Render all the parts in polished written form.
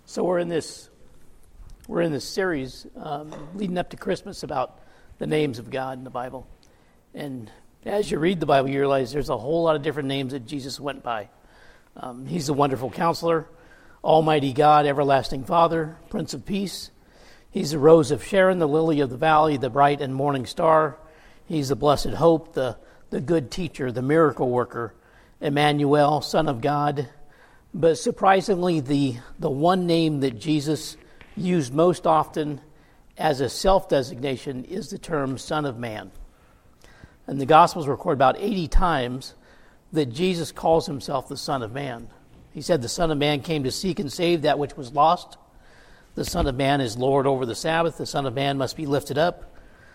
So we're in this series leading up to Christmas about the names of God in the Bible. And as you read the Bible, you realize there's a whole lot of different names that Jesus went by. He's the Wonderful Counselor, Almighty God, Everlasting Father, Prince of Peace. He's the Rose of Sharon, the Lily of the Valley, the Bright and Morning Star. He's the Blessed Hope, the Good Teacher, the Miracle Worker, Emmanuel, Son of God. But surprisingly, the one name that Jesus used most often as a self-designation is the term Son of Man. And the Gospels record about 80 times that Jesus calls himself the Son of Man. He said the Son of Man came to seek and save that which was lost. The Son of Man is Lord over the Sabbath. The Son of Man must be lifted up.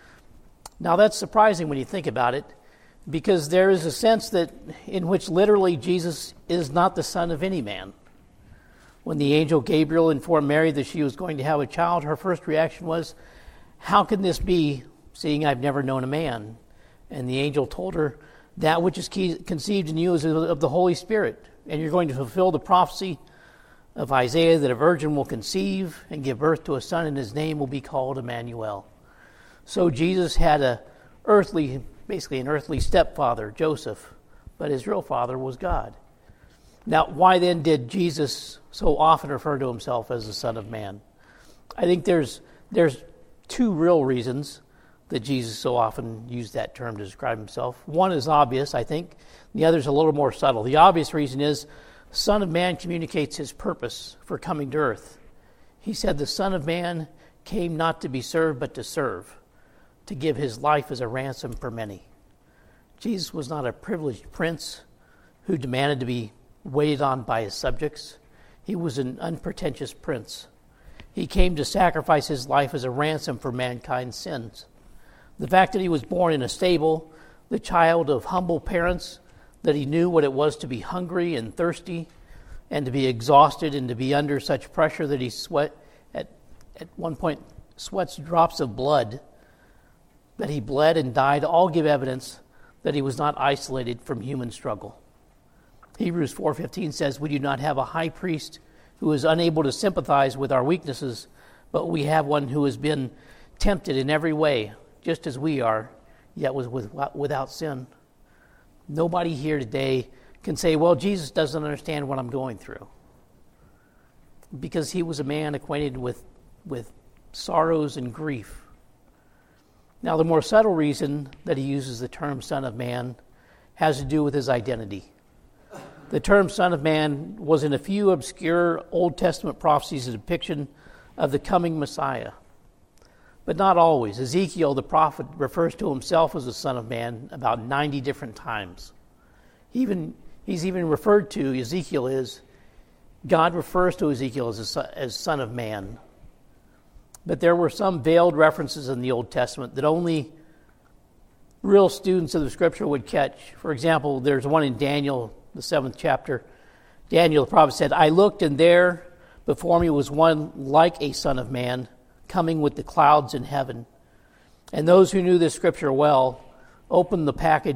Now that's surprising when you think about it, because there is a sense that in which literally Jesus is not the son of any man. When the angel Gabriel informed Mary that she was going to have a child, her first reaction was, "How can this be, seeing I've never known a man?" And the angel told her, "That which is conceived in you is of the Holy Spirit, and you're going to fulfill the prophecy of Isaiah that a virgin will conceive and give birth to a son, and his name will be called Emmanuel." So Jesus had basically an earthly stepfather, Joseph, but his real father was God. Now, why then did Jesus so often refer to himself as the Son of Man? I think there's two real reasons that Jesus so often used that term to describe himself. One is obvious, I think. The other is a little more subtle. The obvious reason is Son of Man communicates his purpose for coming to earth. He said the Son of Man came not to be served, but to serve, to give his life as a ransom for many. Jesus was not a privileged prince who demanded to be waited on by his subjects. He was an unpretentious prince. He came to sacrifice his life as a ransom for mankind's sins. The fact that he was born in a stable, the child of humble parents, that he knew what it was to be hungry and thirsty and to be exhausted and to be under such pressure that he at one point sweats drops of blood, that he bled and died, all give evidence that he was not isolated from human struggle. Hebrews 4:15 says, "We do not have a high priest who is unable to sympathize with our weaknesses, but we have one who has been tempted in every way, just as we are, yet was without sin." Nobody here today can say, "Well, Jesus doesn't understand what I'm going through," because he was a man acquainted with sorrows and grief. Now, the more subtle reason that he uses the term Son of Man has to do with his identity. The term Son of Man was in a few obscure Old Testament prophecies a depiction of the coming Messiah, but not always. Ezekiel, the prophet, refers to himself as the Son of Man about 90 different times. He's even referred to, God refers to Ezekiel as Son of Man. But there were some veiled references in the Old Testament that only real students of the Scripture would catch. For example, there's one in Daniel, the 7th chapter. Daniel, the prophet, said, "I looked, and there before me was one like a son of man, coming with the clouds in heaven." And those who knew this Scripture well would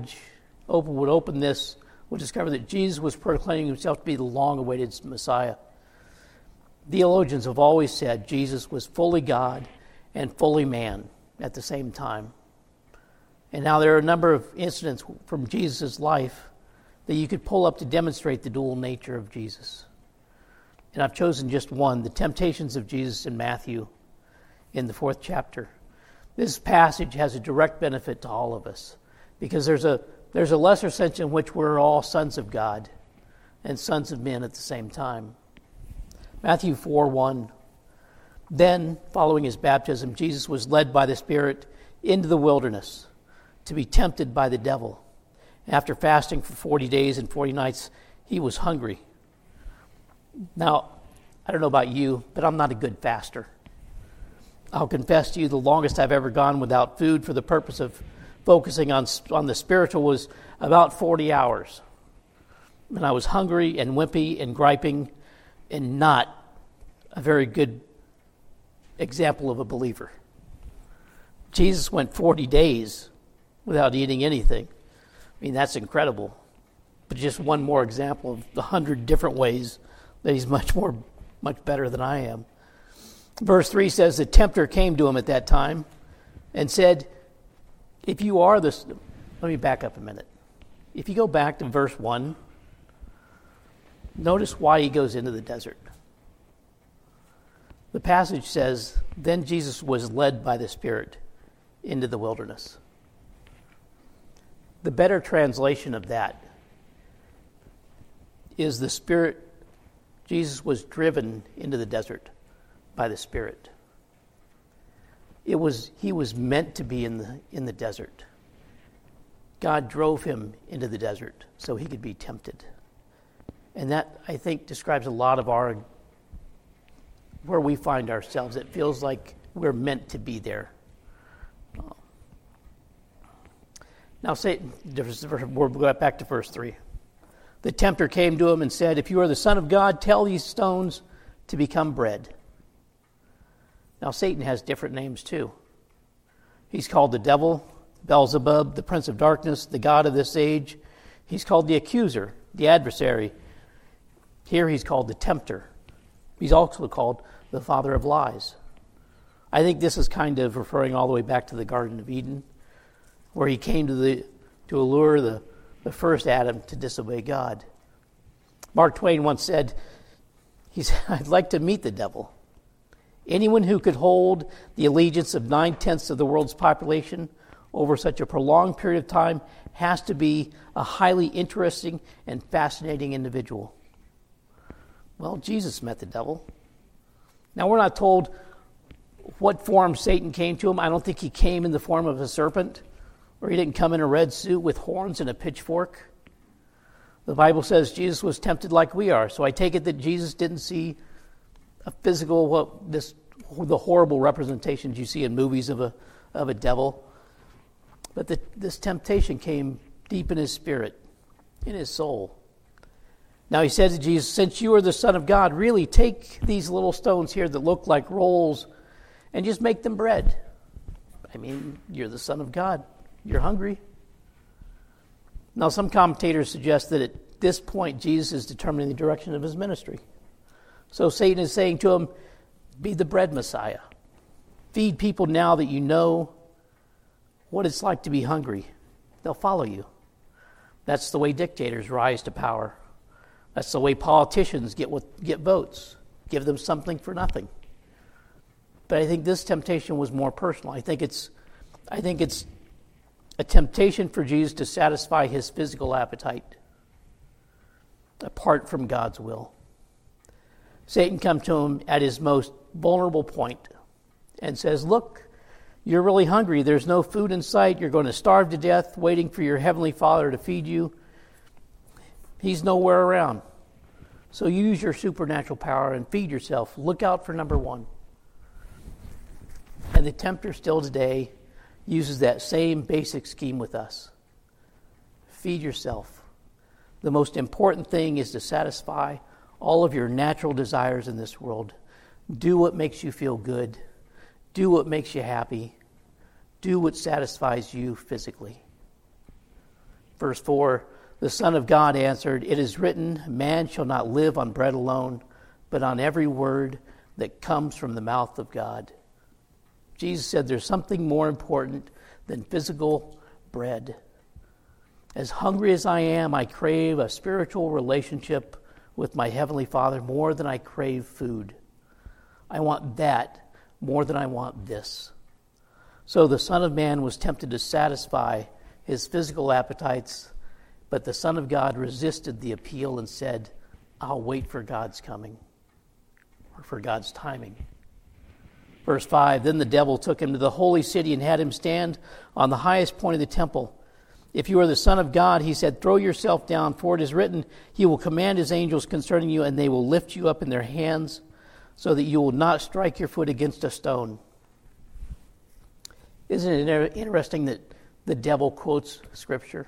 open this, would discover that Jesus was proclaiming himself to be the long-awaited Messiah. Theologians have always said Jesus was fully God and fully man at the same time. And now there are a number of incidents from Jesus' life that you could pull up to demonstrate the dual nature of Jesus. And I've chosen just one, the temptations of Jesus in Matthew in the 4th chapter. This passage has a direct benefit to all of us because there's a lesser sense in which we're all sons of God and sons of men at the same time. Matthew 4:1. Then, following his baptism, Jesus was led by the Spirit into the wilderness to be tempted by the devil. After fasting for 40 days and 40 nights, he was hungry. Now, I don't know about you, but I'm not a good faster. I'll confess to you the longest I've ever gone without food for the purpose of focusing on the spiritual was about 40 hours. And I was hungry and wimpy and griping and not a very good example of a believer. Jesus went 40 days without eating anything. I mean, that's incredible. But just one more example of the 100 different ways that he's much more much better than I am. Verse 3 says, the tempter came to him at that time and said, if you are the... Let me back up a minute. If you go back to verse 1, notice why he goes into the desert. The passage says, then Jesus was led by the Spirit into the wilderness. The better translation of that is the Spirit, Jesus was driven into the desert by the Spirit. He was meant to be in the desert. God drove him into the desert so he could be tempted. And that, I think, describes a lot of where we find ourselves. It feels like we're meant to be there. Now, Satan, we'll go back to verse 3. The tempter came to him and said, if you are the Son of God, tell these stones to become bread. Now, Satan has different names too. He's called the devil, Beelzebub, the prince of darkness, the god of this age. He's called the accuser, the adversary. Here he's called the tempter. He's also called the father of lies. I think this is kind of referring all the way back to the Garden of Eden, where he came to allure the first Adam to disobey God. Mark Twain once said, I'd like to meet the devil. Anyone who could hold the allegiance of 9/10 of the world's population over such a prolonged period of time has to be a highly interesting and fascinating individual. Well, Jesus met the devil. Now, we're not told what form Satan came to him. I don't think he came in the form of a serpent, or he didn't come in a red suit with horns and a pitchfork. The Bible says Jesus was tempted like we are, so I take it that Jesus didn't see a physical, the horrible representations you see in movies of a devil. But this temptation came deep in his spirit, in his soul. Now he said to Jesus, since you are the Son of God, really take these little stones here that look like rolls and just make them bread. I mean, you're the Son of God. You're hungry. Now some commentators suggest that at this point Jesus is determining the direction of his ministry. So Satan is saying to him, be the bread Messiah. Feed people now that you know what it's like to be hungry. They'll follow you. That's the way dictators rise to power. That's the way politicians get votes. Give them something for nothing. But I think this temptation was more personal. I think it's a temptation for Jesus to satisfy his physical appetite apart from God's will. Satan comes to him at his most vulnerable point and says, look, you're really hungry. There's no food in sight. You're going to starve to death waiting for your heavenly Father to feed you. He's nowhere around. So use your supernatural power and feed yourself. Look out for number one. And the tempter still today uses that same basic scheme with us. Feed yourself. The most important thing is to satisfy all of your natural desires in this world. Do what makes you feel good. Do what makes you happy. Do what satisfies you physically. Verse 4, the Son of God answered, it is written, man shall not live on bread alone, but on every word that comes from the mouth of God. Jesus said there's something more important than physical bread. As hungry as I am, I crave a spiritual relationship with my Heavenly Father more than I crave food. I want that more than I want this. So the Son of Man was tempted to satisfy his physical appetites, but the Son of God resisted the appeal and said, I'll wait for God's coming, or for God's timing. Verse 5, then the devil took him to the holy city and had him stand on the highest point of the temple. If you are the Son of God, he said, throw yourself down, for it is written, he will command his angels concerning you, and they will lift you up in their hands, so that you will not strike your foot against a stone. Isn't it interesting that the devil quotes Scripture?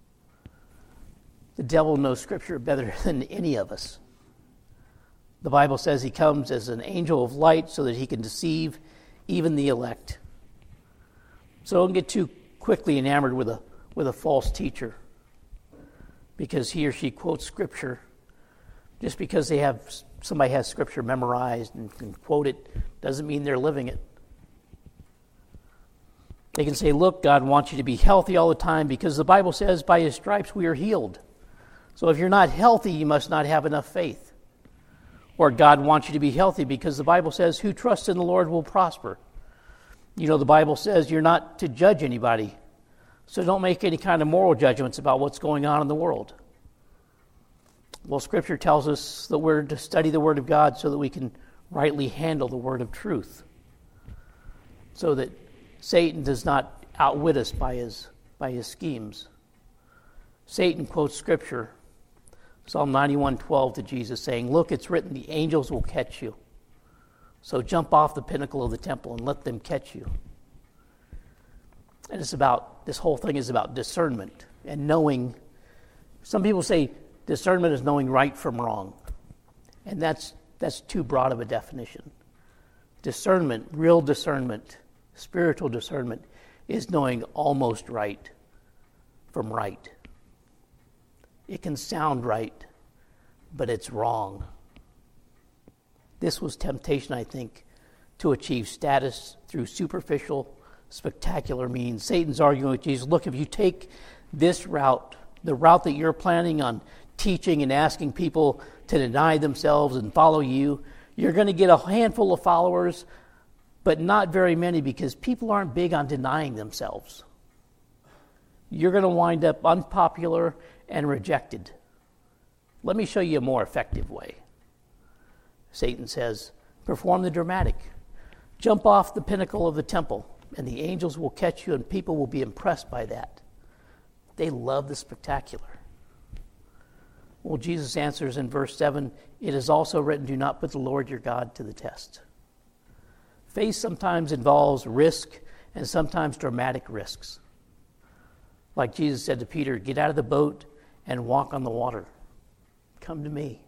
The devil knows Scripture better than any of us. The Bible says he comes as an angel of light so that he can deceive even the elect. So don't get too quickly enamored with a false teacher because he or she quotes Scripture just because they have somebody has Scripture memorized and can quote it doesn't mean they're living it. They can say, look, God wants you to be healthy all the time because the Bible says by His stripes we are healed. So if you're not healthy, you must not have enough faith. Or God wants you to be healthy because the Bible says who trusts in the Lord will prosper. You know, the Bible says you're not to judge anybody. So don't make any kind of moral judgments about what's going on in the world. Well, Scripture tells us that we're to study the Word of God so that we can rightly handle the word of truth. So that Satan does not outwit us by his schemes. Satan quotes Scripture, Psalm 91:12 to Jesus, saying, look, it's written, the angels will catch you. So jump off the pinnacle of the temple and let them catch you. And this whole thing is about discernment and knowing. Some people say discernment is knowing right from wrong. And that's too broad of a definition. Discernment, real discernment, spiritual discernment, is knowing almost right from right. It can sound right, but it's wrong. This was temptation, I think, to achieve status through superficial, spectacular means. Satan's arguing with Jesus, look, if you take this route, the route that you're planning on teaching and asking people to deny themselves and follow you, you're going to get a handful of followers, but not very many because people aren't big on denying themselves. You're going to wind up unpopular and rejected. Let me show you a more effective way. Satan says, perform the dramatic. Jump off the pinnacle of the temple, and the angels will catch you, and people will be impressed by that. They love the spectacular. Well, Jesus answers in verse 7, it is also written, do not put the Lord your God to the test. Faith sometimes involves risk and sometimes dramatic risks. Like Jesus said to Peter, get out of the boat and walk on the water. Come to me.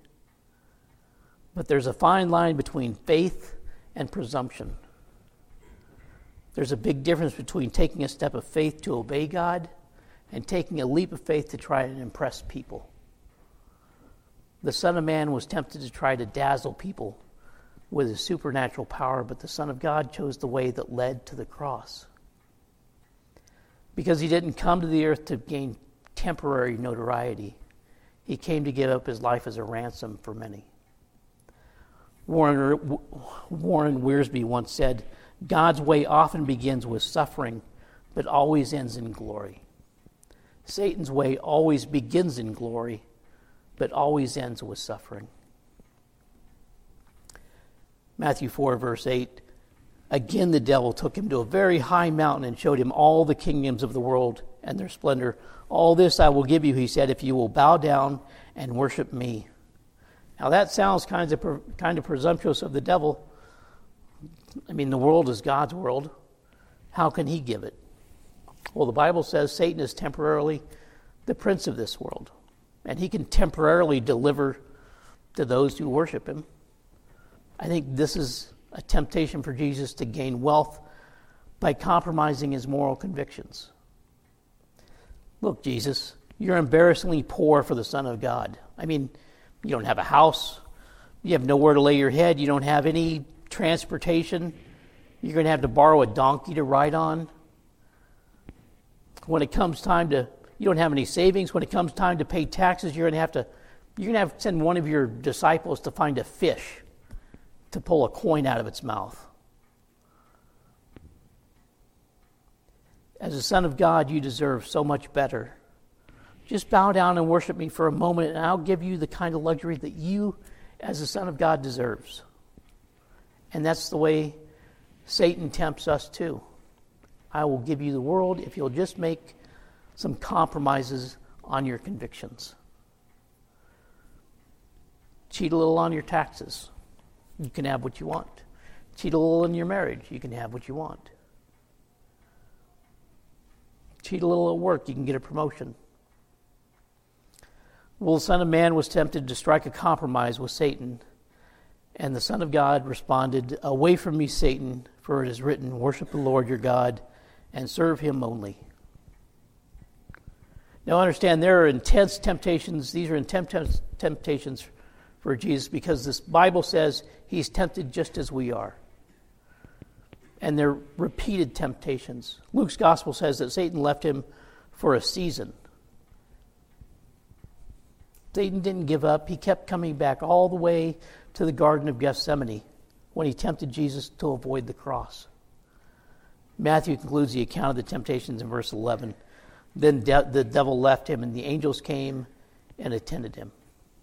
But there's a fine line between faith and presumption. There's a big difference between taking a step of faith to obey God and taking a leap of faith to try and impress people. The Son of Man was tempted to try to dazzle people with his supernatural power, but the Son of God chose the way that led to the cross. Because he didn't come to the earth to gain temporary notoriety. He came to give up his life as a ransom for many. Warren Wiersbe once said, God's way often begins with suffering, but always ends in glory. Satan's way always begins in glory, but always ends with suffering. Matthew 4, verse 8, again the devil took him to a very high mountain and showed him all the kingdoms of the world and their splendor. All this I will give you, he said, if you will bow down and worship me. Now that sounds kind of presumptuous of the devil. I mean, the world is God's world. How can he give it? Well, the Bible says Satan is temporarily the prince of this world, and he can temporarily deliver to those who worship him. I think this is a temptation for Jesus to gain wealth by compromising his moral convictions. Look, Jesus, you're embarrassingly poor for the Son of God. I mean, you don't have a house. You have nowhere to lay your head. You don't have any transportation. You're going to have to borrow a donkey to ride on. When it comes time to, you don't have any savings. When it comes time to pay taxes, you're going to have to send one of your disciples to find a fish to pull a coin out of its mouth. As a son of God, you deserve so much better. Just bow down and worship me for a moment, and I'll give you the kind of luxury that you, as a son of God, deserves. And that's the way Satan tempts us too. I will give you the world if you'll just make some compromises on your convictions. Cheat a little on your taxes. You can have what you want. Cheat a little in your marriage. You can have what you want. Cheat a little at work. You can get a promotion. Well, the Son of Man was tempted to strike a compromise with Satan. And the Son of God responded, away from me, Satan, for it is written, worship the Lord your God and serve him only. Now understand, there are intense temptations. These are intense temptations for Jesus, because this Bible says he's tempted just as we are. And they're repeated temptations. Luke's gospel says that Satan left him for a season. Satan didn't give up. He kept coming back all the way to the Garden of Gethsemane when he tempted Jesus to avoid the cross. Matthew concludes the account of the temptations in verse 11. Then the devil left him, and the angels came and attended him.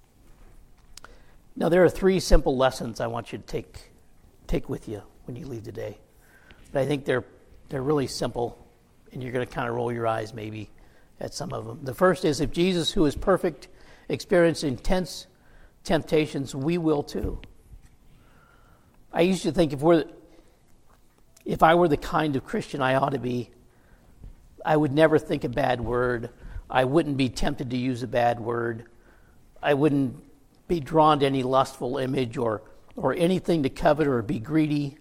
Now, there are 3 simple lessons I want you to take with you when you leave today. But I think they're really simple, and you're going to kind of roll your eyes maybe at some of them. The first is, if Jesus, who is perfect, experienced intense temptations, we will too. I used to think if I were the kind of Christian I ought to be, I would never think a bad word. I wouldn't be tempted to use a bad word. I wouldn't be drawn to any lustful image or anything to covet or be greedy.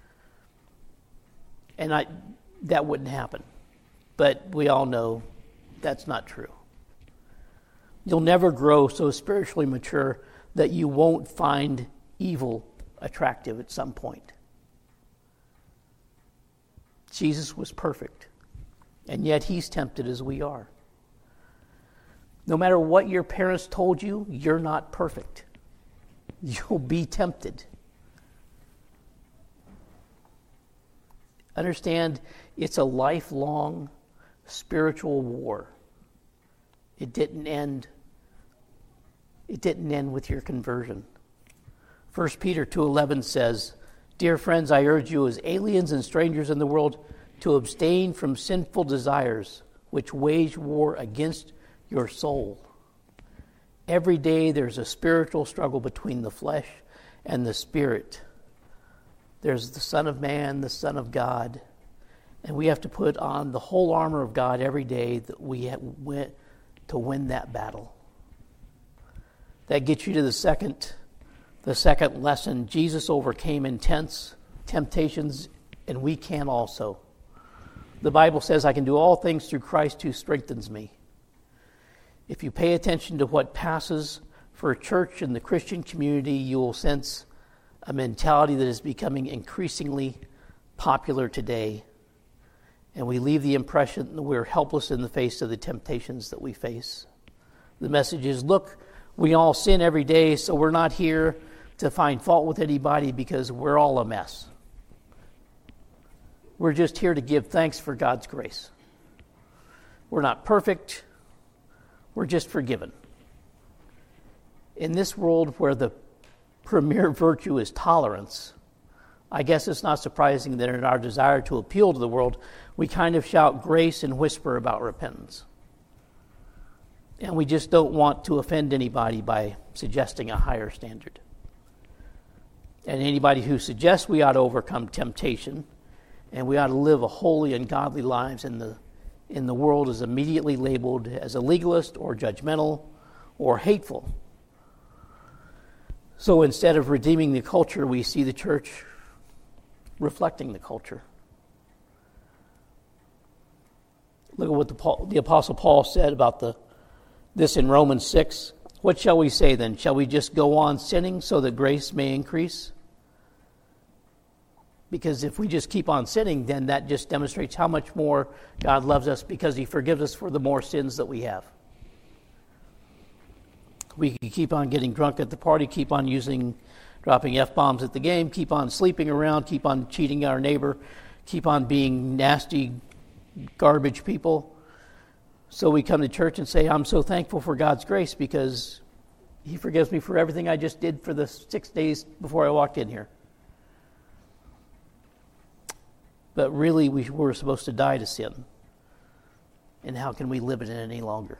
And that wouldn't happen. But we all know that's not true. You'll never grow so spiritually mature that you won't find evil attractive at some point. Jesus was perfect, and yet he's tempted as we are. No matter what your parents told you, you're not perfect. You'll be tempted. Understand, it's a lifelong spiritual war. It didn't end with your conversion. 1 Peter 2:11 says, "Dear friends, I urge you as aliens and strangers in the world to abstain from sinful desires which wage war against your soul." Every day there's a spiritual struggle between the flesh and the spirit. There's the Son of Man, the Son of God, and we have to put on the whole armor of God every day that we went to win that battle. That gets you to the second lesson. Jesus overcame intense temptations, and we can also. The Bible says, "I can do all things through Christ who strengthens me." If you pay attention to what passes for a church in the Christian community, you will sense a mentality that is becoming increasingly popular today. And we leave the impression that we're helpless in the face of the temptations that we face. The message is, look, we all sin every day, so we're not here to find fault with anybody because we're all a mess. We're just here to give thanks for God's grace. We're not perfect. We're just forgiven. In this world where the premier virtue is tolerance, I guess it's not surprising that in our desire to appeal to the world, we kind of shout grace and whisper about repentance. And we just don't want to offend anybody by suggesting a higher standard. And anybody who suggests we ought to overcome temptation and we ought to live a holy and godly lives in the world is immediately labeled as a legalist or judgmental or hateful. So instead of redeeming the culture, we see the church reflecting the culture. Look at what the Apostle Paul said about this in Romans 6. What shall we say then? Shall we just go on sinning so that grace may increase? Because if we just keep on sinning, then that just demonstrates how much more God loves us because he forgives us for the more sins that we have. We can keep on getting drunk at the party, keep on dropping F-bombs at the game, keep on sleeping around, keep on cheating our neighbor, keep on being nasty, garbage people. So we come to church and say, I'm so thankful for God's grace because he forgives me for everything I just did for the 6 days before I walked in here. But really, we were supposed to die to sin. And how can we live it any longer?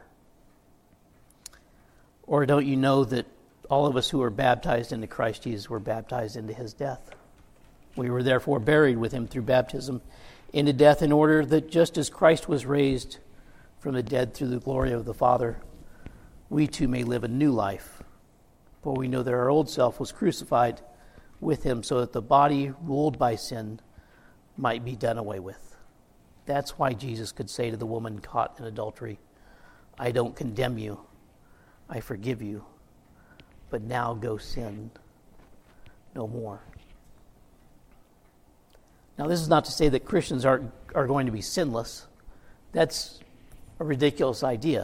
Or don't you know that all of us who are baptized into Christ Jesus were baptized into his death? We were therefore buried with him through baptism into death, in order that just as Christ was raised from the dead through the glory of the Father, we too may live a new life. For we know that our old self was crucified with him so that the body ruled by sin might be done away with. That's why Jesus could say to the woman caught in adultery, I don't condemn you, I forgive you. but now go sin no more. Now, this is not to say that Christians are going to be sinless. That's a ridiculous idea.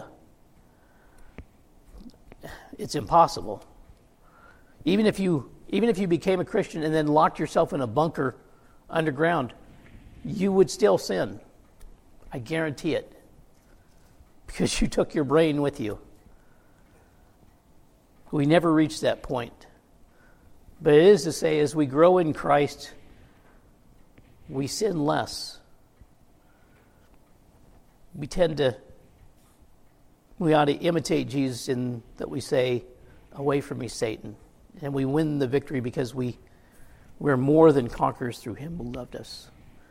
It's impossible. Even if you became a Christian and then locked yourself in a bunker underground, you would still sin. I guarantee it. Because you took your brain with you. We never reach that point. But it is to say, as we grow in Christ, we sin less. We ought to imitate Jesus in that we say, "Away from me, Satan." And we win the victory because we're more than conquerors through him who loved us.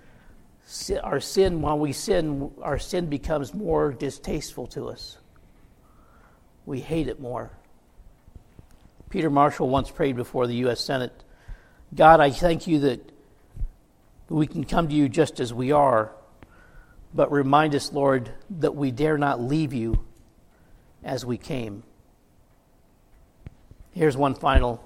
While we sin, our sin becomes more distasteful to us. We hate it more. Peter Marshall once prayed before the U.S. Senate, "God, I thank you that we can come to you just as we are, but remind us, Lord, that we dare not leave you as we came." Here's one final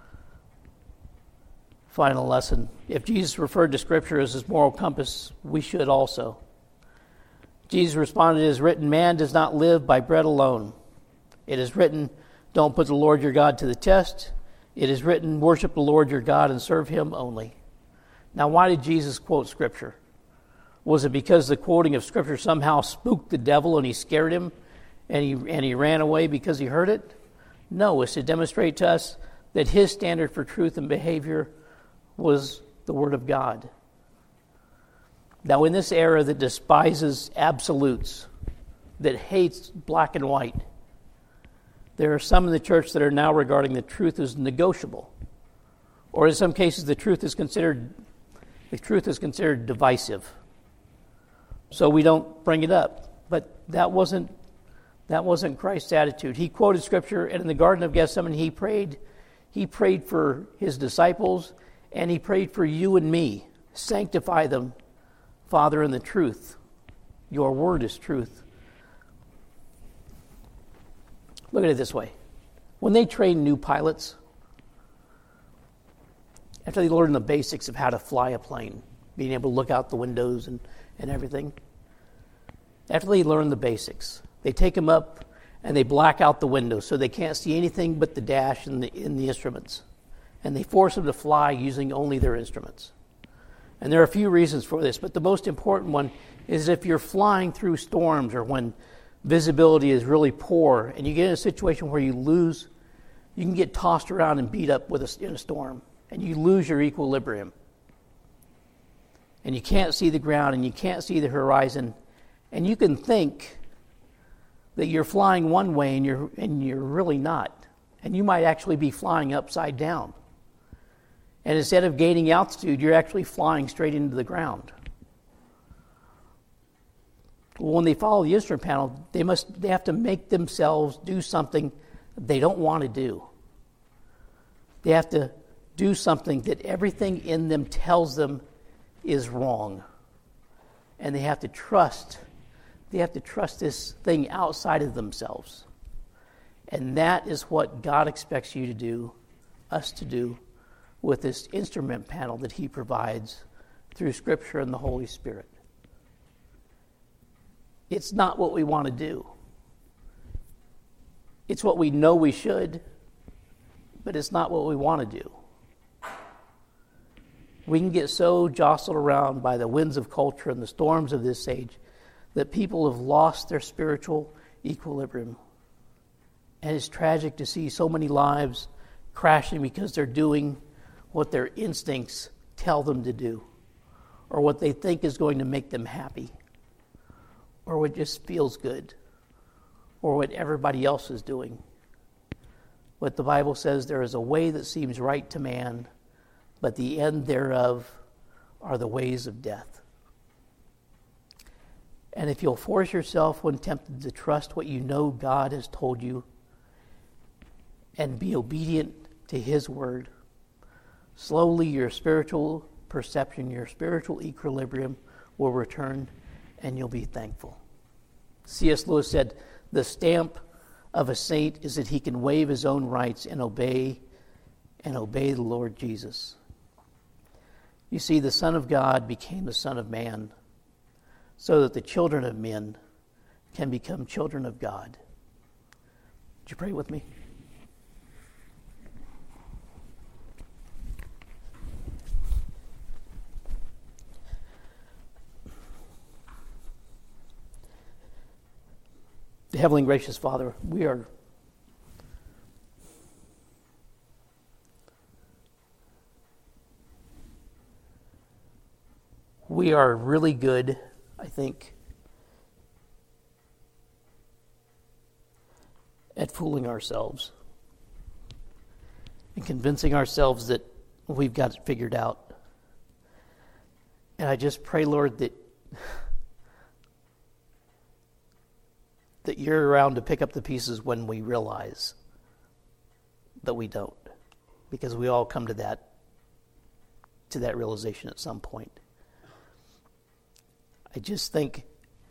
lesson. If Jesus referred to Scripture as his moral compass, we should also. Jesus responded, "It is written, man does not live by bread alone. It is written, don't put the Lord your God to the test. It is written, worship the Lord your God and serve him only." Now, why did Jesus quote Scripture? Was it because the quoting of Scripture somehow spooked the devil and he scared him and he ran away because he heard it? No, it's to demonstrate to us that his standard for truth and behavior was the Word of God. Now, in this era that despises absolutes, that hates black and white, there are some in the church that are now regarding the truth as negotiable. Or in some cases, the truth is considered divisive. So we don't bring it up. But that wasn't Christ's attitude. He quoted Scripture, and in the Garden of Gethsemane, he prayed for his disciples, and he prayed for you and me. Sanctify them, Father, in the truth. Your word is truth. Look at it this way. When they train new pilots, after they learn the basics of how to fly a plane, being able to look out the windows and everything, after they learn the basics, they take them up and they black out the windows so they can't see anything but the dash in the instruments. And they force them to fly using only their instruments. And there are a few reasons for this, but the most important one is if you're flying through storms or when visibility is really poor and you get in a situation where you can get tossed around and beat up in a storm, and you lose your equilibrium. And you can't see the ground and you can't see the horizon, and you can think that you're flying one way and you're really not. And you might actually be flying upside down. And instead of gaining altitude, you're actually flying straight into the ground. When they follow the instrument panel, they have to make themselves do something they don't want to do. They have to do something that everything in them tells them is wrong. And they have to trust this thing outside of themselves. And that is what God expects you to do, us to do, with this instrument panel that he provides through Scripture and the Holy Spirit. It's not what we want to do. It's what we know we should, but it's not what we want to do. We can get so jostled around by the winds of culture and the storms of this age that people have lost their spiritual equilibrium. And it's tragic to see so many lives crashing because they're doing what their instincts tell them to do, or what they think is going to make them happy, or what just feels good, or what everybody else is doing. But the Bible says there is a way that seems right to man, but the end thereof are the ways of death. And if you'll force yourself when tempted to trust what you know God has told you and be obedient to his word, slowly your spiritual perception, your spiritual equilibrium will return and you'll be thankful. C.S. Lewis said, the stamp of a saint is that he can waive his own rights and obey the Lord Jesus. You see, the Son of God became the Son of Man so that the children of men can become children of God. Would you pray with me? Heavenly and gracious Father, we are really good, I think, at fooling ourselves and convincing ourselves that we've got it figured out. And I just pray, Lord, that you're around to pick up the pieces when we realize that we don't. Because we all come to that realization at some point. I just think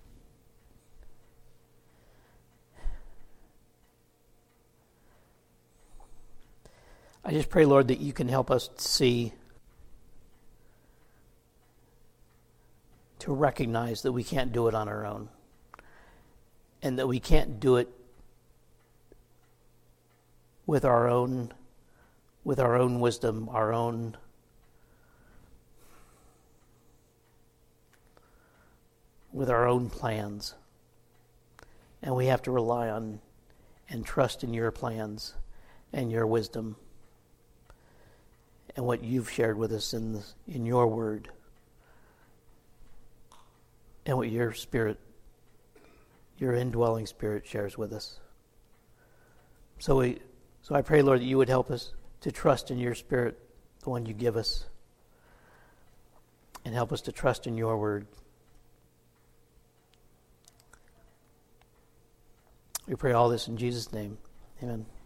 I just pray, Lord, that you can help us to recognize that we can't do it on our own. And that we can't do it with our own wisdom, our own plans. And we have to rely on and trust in your plans and your wisdom and what you've shared with us in your word and what your Spirit, your indwelling Spirit, shares with us. So I pray, Lord, that you would help us to trust in your Spirit, the one you give us, and help us to trust in your word. We pray all this in Jesus' name. Amen.